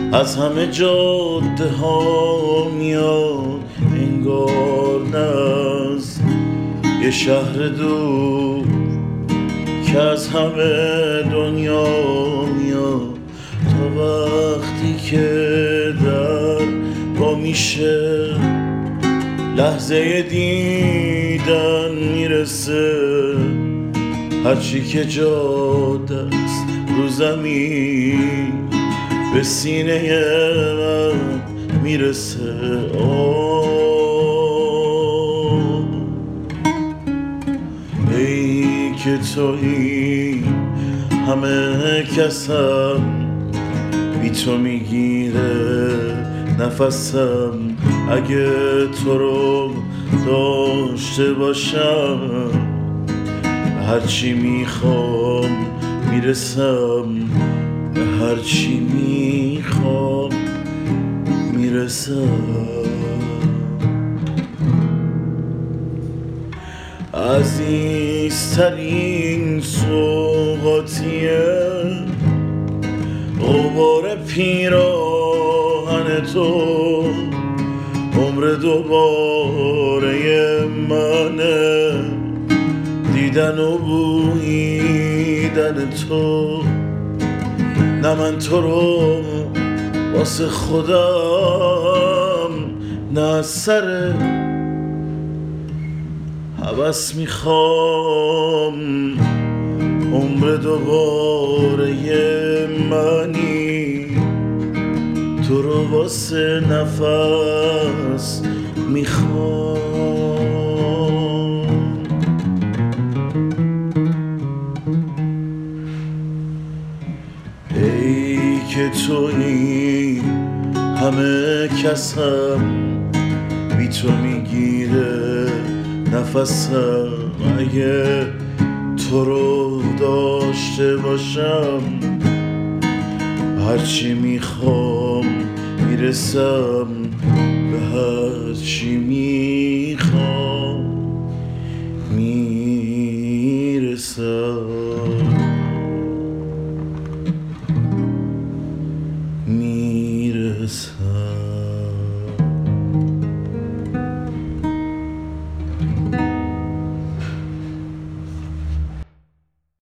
از همه جاده ها میاد انگار نه از یه شهر دور که از همه دنیا میاد. تا وقتی که در با میشه لحظه دیدن میرسه، هرچی که جاده است رو زمین به سینه من میرسه. ای که تویی همه کسم، بی تو میگیره نفسم. اگه تو رو داشته باشم هرچی میخوام میرسم، هرچی میخوام میرسم. عزیزترین سوغاتیه غبار پیراهن تو، عمر دوباره منه دیدن و بویدن تو. نه من تو رو واسه خودم نه از سر هوس میخوام، عمر دوباره منی تو رو واسه نفس میخوام. ای که تویی همه کسم، بی تو میگیره نفسم. اگه تو رو داشته باشم هرچی میخوام میرسم، به هرچی